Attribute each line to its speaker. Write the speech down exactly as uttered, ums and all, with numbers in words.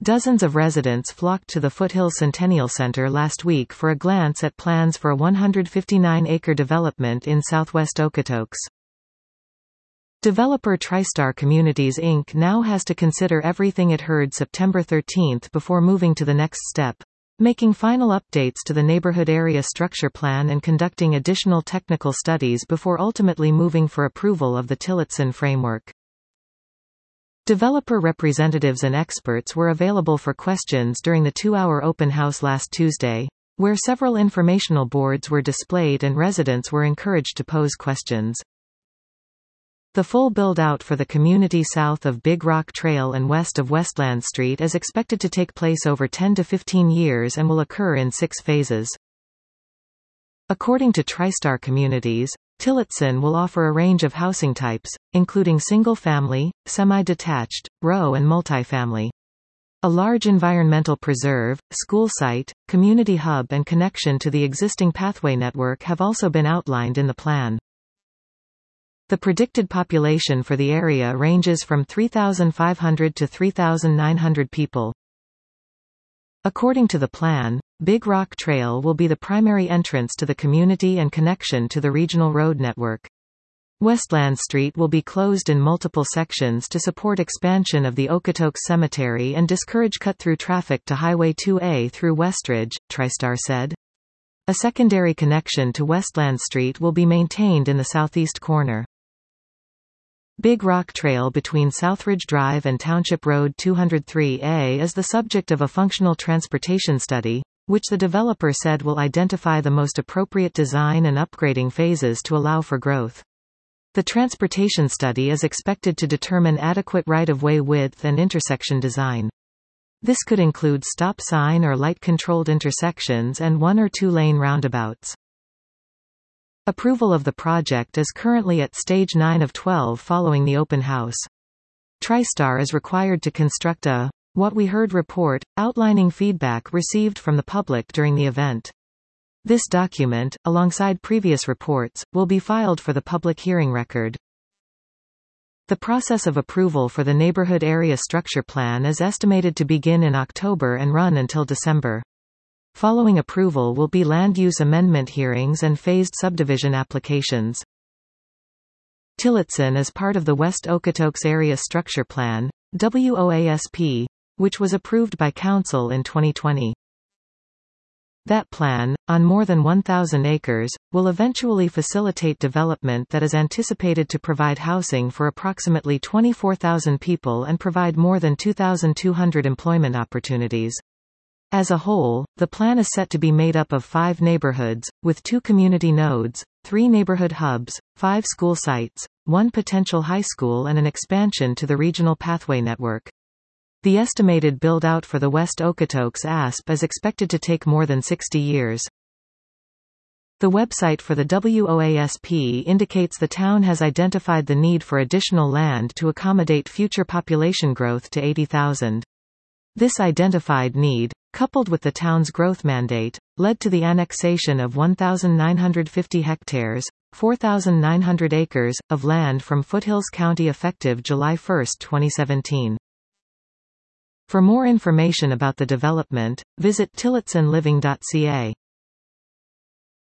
Speaker 1: Dozens of residents flocked to the Foothills Centennial Center last week for a glance at plans for a one hundred fifty-nine acre development in southwest Okotoks. Developer TriStar Communities Incorporated now has to consider everything it heard September thirteenth before moving to the next step, making final updates to the neighborhood area structure plan and conducting additional technical studies before ultimately moving for approval of the Tillotson framework. Developer representatives and experts were available for questions during the two-hour open house last Tuesday, where several informational boards were displayed and residents were encouraged to pose questions. The full build-out for the community south of Big Rock Trail and west of Westland Street is expected to take place over ten to fifteen years and will occur in six phases. According to TriStar Communities, Tillotson will offer a range of housing types, including single-family, semi-detached, row and multifamily. A large environmental preserve, school site, community hub and connection to the existing pathway network have also been outlined in the plan. The predicted population for the area ranges from three thousand five hundred to three thousand nine hundred people. According to the plan, Big Rock Trail will be the primary entrance to the community and connection to the regional road network. Westland Street will be closed in multiple sections to support expansion of the Okotoks Cemetery and discourage cut-through traffic to Highway two A through Westridge, TriStar said. A secondary connection to Westland Street will be maintained in the southeast corner. Big Rock Trail between Southridge Drive and Township Road two oh three A is the subject of a functional transportation study, which the developer said will identify the most appropriate design and upgrading phases to allow for growth. The transportation study is expected to determine adequate right-of-way width and intersection design. This could include stop sign or light-controlled intersections and one- or two-lane roundabouts. Approval of the project is currently at stage nine of twelve following the open house. TriStar is required to construct a "What We Heard" report, outlining feedback received from the public during the event. This document, alongside previous reports, will be filed for the public hearing record. The process of approval for the Neighborhood Area Structure Plan is estimated to begin in October and run until December. Following approval will be land use amendment hearings and phased subdivision applications. Tillotson is part of the West Okotoks Area Structure Plan, W O A S P, which was approved by Council in twenty twenty. That plan, on more than one thousand acres, will eventually facilitate development that is anticipated to provide housing for approximately twenty-four thousand people and provide more than two thousand two hundred employment opportunities. As a whole, the plan is set to be made up of five neighborhoods, with two community nodes, three neighborhood hubs, five school sites, one potential high school and an expansion to the regional pathway network. The estimated build-out for the West Okotoks A S P is expected to take more than sixty years. The website for the W O A S P indicates the town has identified the need for additional land to accommodate future population growth to eighty thousand. This identified need, coupled with the town's growth mandate, led to the annexation of one thousand nine hundred fifty hectares, four thousand nine hundred acres, of land from Foothills County effective July first, twenty seventeen. For more information about the development, visit tillotson living dot c a.